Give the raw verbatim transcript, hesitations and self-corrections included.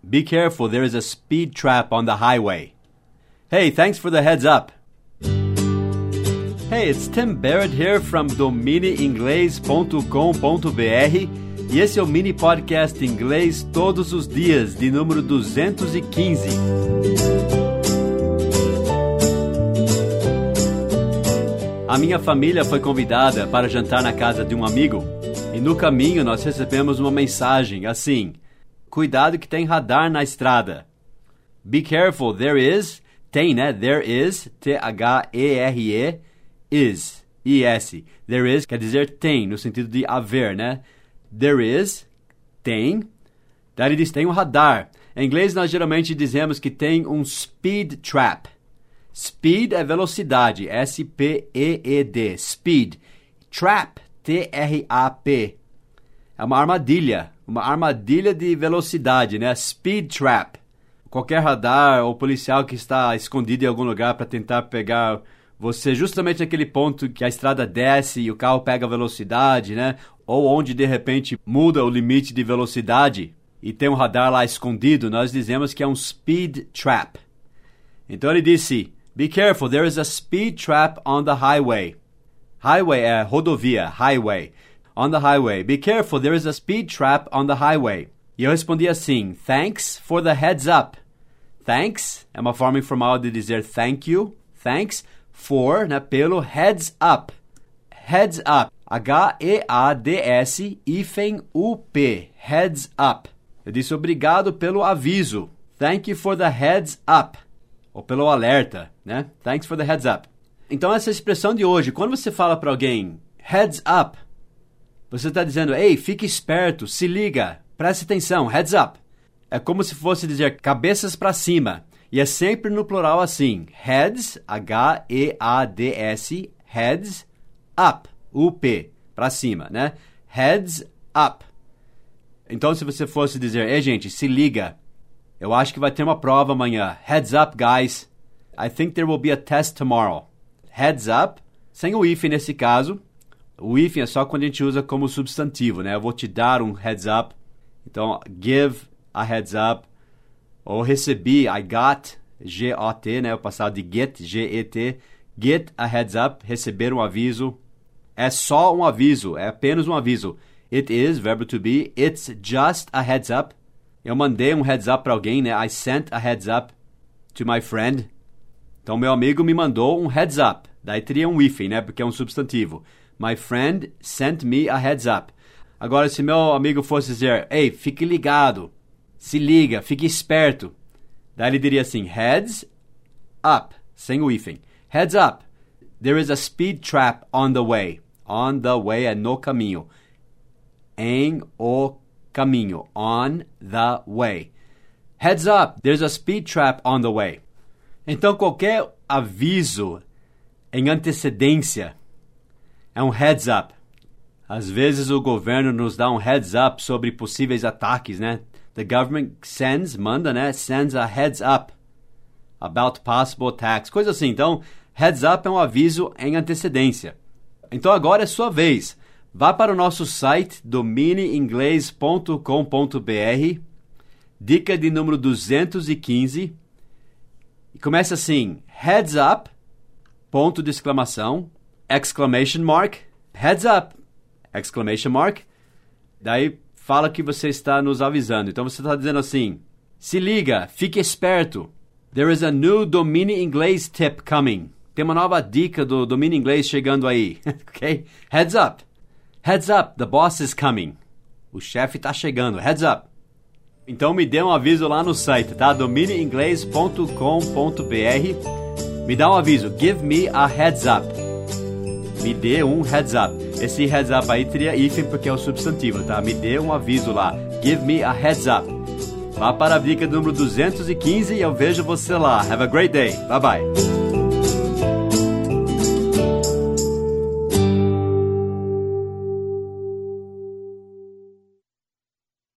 Be careful, there is a speed trap on the highway. Hey, thanks for the heads up. Hey, it's Tim Barrett here from domine inglês ponto com ponto b r e esse é o mini podcast Inglês Todos os Dias, de número duzentos e quinze. A minha família foi convidada para jantar na casa de um amigo e no caminho nós recebemos uma mensagem assim: cuidado que tem radar na estrada. Be careful, there is, tem, né? There is, T H E R E, is, I S. There is quer dizer tem, no sentido de haver, né? There is, tem. Daí ele diz, tem um radar. Em inglês nós geralmente dizemos que tem um speed trap. Speed é velocidade, S P E E D, speed. Trap, T R A P. É uma armadilha, uma armadilha de velocidade, né? Speed trap. Qualquer radar ou policial que está escondido em algum lugar para tentar pegar você justamente naquele ponto que a estrada desce e o carro pega velocidade, né? Ou onde de repente muda o limite de velocidade e tem um radar lá escondido, nós dizemos que é um speed trap. Então ele disse, be careful, there is a speed trap on the highway. Highway é rodovia, highway. On the highway. Be careful, there is a speed trap on the highway. E eu respondi assim, thanks for the heads up. Thanks é uma forma informal de dizer thank you. Thanks for, né, pelo heads up. Heads up. H E A D S hífen U P. Heads up. Eu disse obrigado pelo aviso. Thank you for the heads up. Ou pelo alerta, né? Thanks for the heads up. Então essa expressão de hoje, quando você fala para alguém heads up, você está dizendo, ei, fique esperto, se liga, preste atenção, heads up. É como se fosse dizer cabeças para cima. E é sempre no plural assim. Heads, H E A D S, heads, up, U P, para cima, né? Heads up. Então se você fosse dizer, ei gente, se liga, eu acho que vai ter uma prova amanhã. Heads up, guys. I think there will be a test tomorrow. Heads up, sem o if nesse caso. O if é só quando a gente usa como substantivo, né? Eu vou te dar um heads up. Então, give a heads up. Ou recebi, I got, G O T, né? O passado de get, G E T. Get a heads up, receber um aviso. É só um aviso, é apenas um aviso. It is, verbo to be. It's just a heads up. Eu mandei um heads up para alguém, né? I sent a heads up to my friend. Então, meu amigo me mandou um heads up. Daí teria um hífen, né? Porque é um substantivo. My friend sent me a heads up. Agora, se meu amigo fosse dizer, ei, fique ligado, se liga, fique esperto. Daí ele diria assim, heads up, sem o hífen. Heads up, there is a speed trap on the way. On the way é no caminho. Em o caminho. On the way. Heads up, there's a speed trap on the way. Então, qualquer aviso em antecedência é um heads up. Às vezes o governo nos dá um heads up sobre possíveis ataques, né? The government sends, manda, né? Sends a heads up about possible attacks. Coisa assim. Então, heads up é um aviso em antecedência. Então, agora é sua vez. Vá para o nosso site domine inglês ponto com ponto b r, dica de número duzentos e quinze, e começa assim, heads up, ponto de exclamação, exclamation mark, heads up, exclamation mark, daí fala que você está nos avisando. Então você está dizendo assim, se liga, fique esperto, there is a new Domine Inglês tip coming. Tem uma nova dica do Domine Inglês chegando aí, ok? Heads up, heads up, the boss is coming. O chefe está chegando, heads up. Então me dê um aviso lá no site, tá? domine inglês ponto com ponto b r. Me dá um aviso, give me a heads up. Me dê um heads up. Esse heads up aí teria hífen porque é o substantivo, tá? Me dê um aviso lá. Give me a heads up. Vá para a dica número duzentos e quinze e eu vejo você lá. Have a great day. Bye bye.